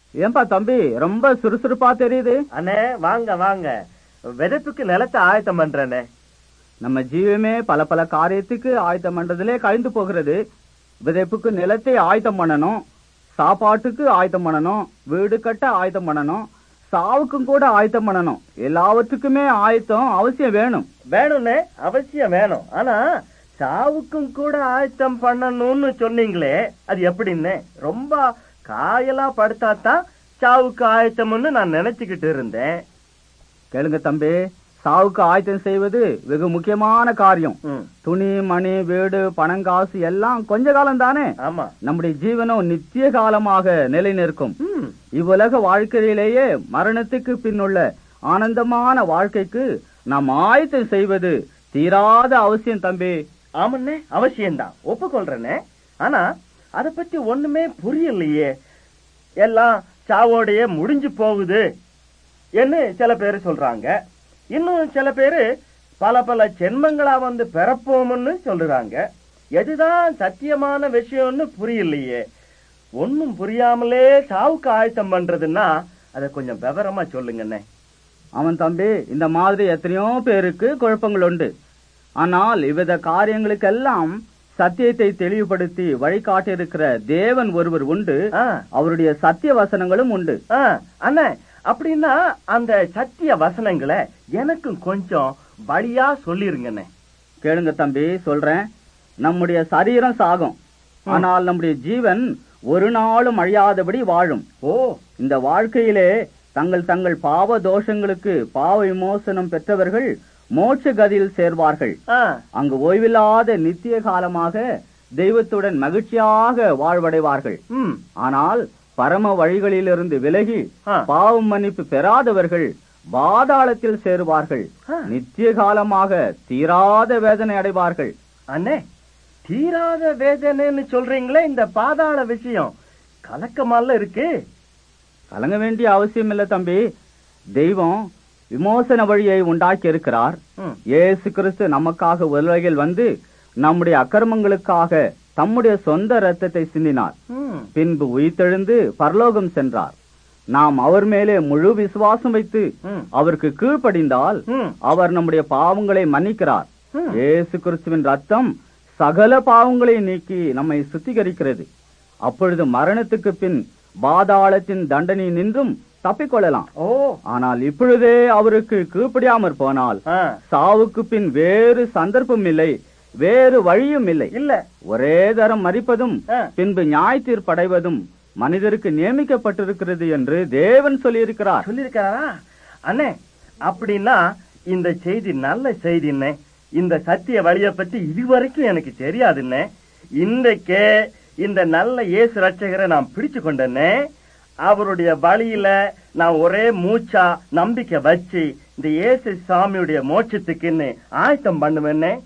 ஏன்பா தம்பி ரொம்ப சுறுசுறுப்பா தெரியுது? அண்ணே வாங்க வாங்க, விதைப்புக்கு நிலத்தை ஆயத்தம் பண்றேனே. நம்ம ஜீவமே பல பல காரியத்துக்கு ஆயத்தம் பண்றதுலே கழிந்து போகிறது. விதைப்புக்கு நிலத்தை ஆயத்தம் பண்ணணும், சாப்பாட்டுக்கு ஆயத்தம் பண்ணணும், வீடு கட்ட ஆயத்தம் பண்ணணும், சாவுக்கும் கூட ஆயத்தம் பண்ணணும். எல்லாவற்றுக்குமே ஆயத்தம் அவசியம் வேணும். வேணும்னே, அவசியம் வேணும். ஆனா சாவுக்கும் கூட ஆயத்தம் பண்ணணும்னு சொன்னீங்களே, அது எப்படின்னு? ரொம்ப காயெல்லாம் படுத்தாத்தான் சாவுக்கு ஆயத்தம்னு நான் நினைச்சுக்கிட்டு இருந்தேன். கேளுங்க தம்பி, சாவுக்கு ஆயத்தம் செய்வது வெகு முக்கியமான காரியம். துணி மணி வீடு பணங்காசு எல்லாம் கொஞ்ச காலம் தானே. ஆமா, நம்முடைய ஜீவனம் நித்திய காலமாக நிலை நிற்கும். இவ்வுலக வாழ்க்கையிலேயே மரணத்துக்கு பின்னுள்ள ஆனந்தமான வாழ்க்கைக்கு நாம் ஆயத்தம் செய்வது தீராத அவசியம் தம்பி. ஆமண்ணே, அவசியம்தான், ஒப்புக்கொள்றேனே. ஆனா அதை பத்தி ஒண்ணுமே புரியலையே. எல்லாம் சாவோடையே முடிஞ்சு போகுது என்று சில பேரு சொல்றாங்க. இன்னும் சில பேரு பல பல ஜென்மங்களா வந்து பிறப்போம்னு சொல்றாங்க. எதுதான் சத்தியமான விஷயம்னு புரியலையே. ஒன்னும் புரியாமலே சாவுக்கு ஆயத்தம் பண்றதுன்னா அதை கொஞ்சம் விவரமா சொல்லுங்கண்ணே. அவன் தம்பி, இந்த மாதிரி எத்தனையோ பேருக்கு குழப்பங்கள் உண்டு. ஆனால் இவ்வித காரியங்களுக்கெல்லாம் சத்தியத்தை தெளிவுபடுத்தி வழிகாட்டியிருக்கிற தேவன் ஒருவர் உண்டு. அவருடைய சத்திய வசனங்களும் உண்டு. அண்ணா, அப்படின்னா அந்த சத்திய வசனங்களை எனக்கும் கொஞ்சம் வழியா சொல்லிருங்கண்ணே. கேளுங்க தம்பி, சொல்றேன். நம்முடைய சரீரம் சாகும், ஆனால் நம்முடைய ஜீவன் ஒரு நாளும் அழியாதபடி வாழும். இந்த வாழ்க்கையிலே தங்கள் தங்கள் பாவ தோஷங்களுக்கு பாவ விமோசனம் பெற்றவர்கள் மோட்ச கதியில் சேர்வார்கள். அங்கு ஓய்வில்லாத நித்திய காலமாக தெய்வத்துடன் மகிழ்ச்சியாக வாழ்வடைவார்கள். ஆனால் பரம வழிகளிலிருந்து விலகி பாவம் மன்னிப்பு பெறாதவர்கள் பாதாளத்தில் சேருவார்கள். நித்திய காலமாக தீராத வேதனை அடைவார்கள். அண்ணே, தீராத வேதனைன்னு சொல்றீங்களே, இந்த பாதாள விஷயம் கலக்கமால இருக்கு. கலங்க வேண்டிய அவசியம் இல்ல தம்பி. தெய்வம் விமோசன வழியை உண்டாக்கி இருக்கிறார். இயேசு கிறிஸ்து நமக்காக உலகில் வந்து நம்முடைய அக்கிரமங்களுக்காக தம்முடைய சொந்த இரத்தத்தை சிந்தினார். பின்பு உயிர்த்தெழுந்து பரலோகம் சென்றார். நாம் அவர் மேலே முழு விசுவாசம் வைத்து அவருக்கு கீழ்ப்படிந்தால் அவர் நம்முடைய பாவங்களை மன்னிக்கிறார். இயேசு கிறிஸ்துவின் ரத்தம் சகல பாவங்களை நீக்கி நம்மை சுத்திகரிக்கிறது. அப்பொழுது மரணத்துக்கு பின் பாதாளத்தின் தண்டனை நின்றும் தப்பிக்கொள்ளலாம். ஆனால் இப்பொழுதே அவருக்கு கீழ்ப்படியாமற் போனால் சாவுக்கு பின் வேறு சந்தர்ப்பம் இல்லை, வேறு வழியும் இல்லை. ஒரே தரம் மரிப்பதும் பின்பு நியாய தீர்ப்படைவதும் மனிதருக்கு நியமிக்கப்பட்டிருக்கிறது என்று தேவன் சொல்லியிருக்கிறாரா? அண்ணே, அப்படின்னா இந்த செய்தி நல்ல செய்தின்னே. இந்த சத்திய வழியை பத்தி இதுவரைக்கும் எனக்கு தெரியாதுன்னே. இன்றைக்கே இந்த நல்ல இயேசு ரட்சகரை நான் பிடிச்சு கொண்டேன்னே. அவருடைய வழியில நான் ஒரே மூச்சா நம்பிக்கை வச்சு இந்த இயேசு சாமியுடைய மோட்சத்துக்குன்னு ஆயத்தம் பண்ணுவேன்னே.